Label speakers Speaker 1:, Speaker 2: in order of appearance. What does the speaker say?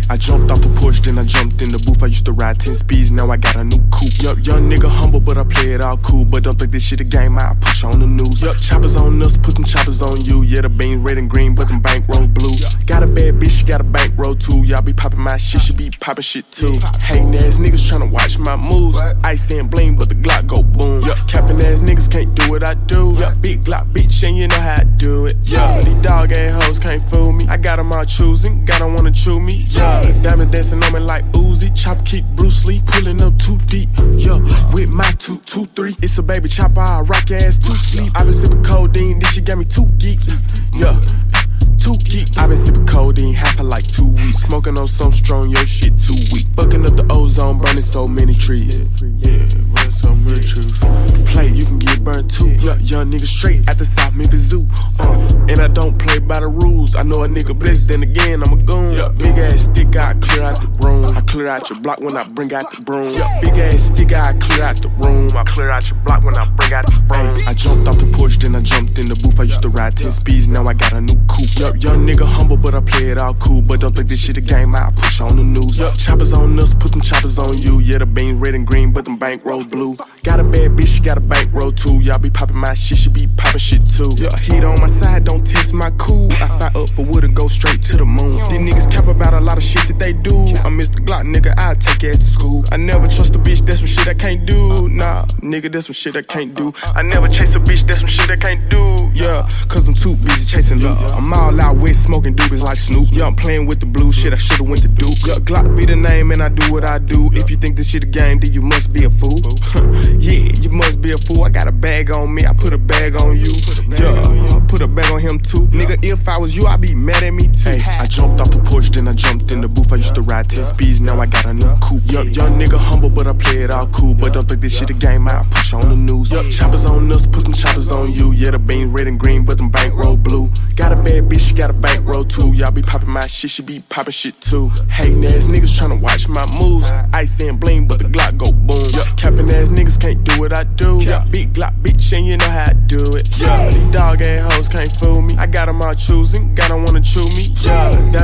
Speaker 1: I jumped off the porch, then I jumped in the booth. I used to ride 10 speeds, now I got a new coupe. Yup, young nigga humble, but I play it all cool. But don't think this shit a game, I'll put you on the news. Yup, choppers on us, put them choppers on you. Yeah, the beans red and green, but them bankroll blue. Got a bad bitch, she got a bankroll too. Y'all be popping my shit, she be popping shit too. Hating ass niggas tryna watch my moves. Ice and bling, but the Glock go boom. Yup, capping ass niggas can't do what I do. Yup, big Glock bitch, and you know how I do it. Yeah, these dog ass hoes can't fool me. I got them all choosing, got them wanna chew me. Yeah, diamond dancing on me like Uzi. Chop kick Bruce Lee, pulling up too deep. Yeah, with my 223. It's a baby chopper, I rock your ass to sleep. I been sipping codeine, this shit got me too geek. Yeah, too geek. I been sipping codeine, half for like 2 weeks. Smoking on some strong, your shit too weak. Fucking up the ozone, burning so many trees. Yeah, burning so many trees. Play, you can get burned too. Yeah, young nigga straight at the South Memphis Zoo. And I don't play by the rules. I know a nigga blessed, then again I'm a goon. Big ass stick, I clear out the room. I clear out your block when I bring out the broom. Big ass stick, I clear out the room. I clear out your block when I bring out the broom. I jumped off the porch, then I jumped in the booth. I used to ride 10 speeds, now I got a new coupe. Yup, young nigga humble, but I play it all cool. But don't think this shit a game, I'll put you on the news. Yup, choppers on us, put them choppers on you. Yeah, the beans red and green, but them bankroll blue. Got a bad bitch, she got a bankroll too. Y'all be popping my shit, she be popping shit too. Yeah, heat on my side, don't test my cool. I fire up for wood and go straight to the moon. These niggas cap about a lot of shit that they do. I'm Mr. Glock, nigga, I'll take it to school. I never trust a bitch, that's some shit I can't do. Nah, nigga, that's some shit I can't do. I never chase a bitch, that's some shit I can't do. Yeah, cause I'm too busy chasing loot. I'm all out with smoking doobies like Snoop. Yeah, I'm playing with the blue shit, I should've went to Duke. Yeah, Glock be the name and I do what I do. If you think this shit a game, then you must be a fool. Yeah, you must be a fool. I got a bag on me, I put a bag on you. Yeah, put a bag on him too. Nigga, if I was you, I'd be mad at me too. I jumped off the porch, then I jumped in the booth. I used to ride 10 speeds, now I got a new coupe. Yup, young nigga humble, but I play it all cool. But don't think this shit a game, I'll put you on the news. Yup, choppers on us, put them choppers on you. Yeah, the beans red and green, but them bankroll blue. Got a bad bitch, she got a bankroll too. Y'all be popping my shit, she be popping shit too. Hating ass niggas tryna watch my moves. Ice and bling, but the Glock go boom. Yup, capping ass niggas can't do what I do. Yup, big Glock bitch, and you know how I do it. Yeah, these dog ass hoes can't fool me. I got them all choosing, got them wanna chew me. Yeah,